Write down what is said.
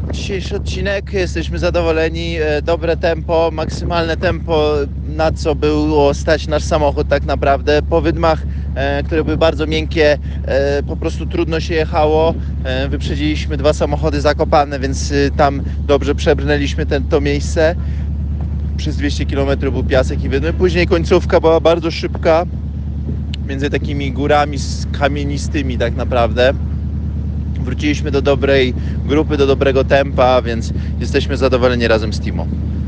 Dzisiejszy odcinek, jesteśmy zadowoleni, dobre tempo, maksymalne tempo, na co było stać nasz samochód tak naprawdę. Po wydmach, które były bardzo miękkie, po prostu trudno się jechało. Wyprzedziliśmy dwa samochody Zakopane, więc tam dobrze przebrnęliśmy to miejsce. Przez 200 km był piasek i wydmy. Później końcówka była bardzo szybka, między takimi górami kamienistymi tak naprawdę. Wróciliśmy do dobrej grupy, do dobrego tempa, więc jesteśmy zadowoleni razem z Timo.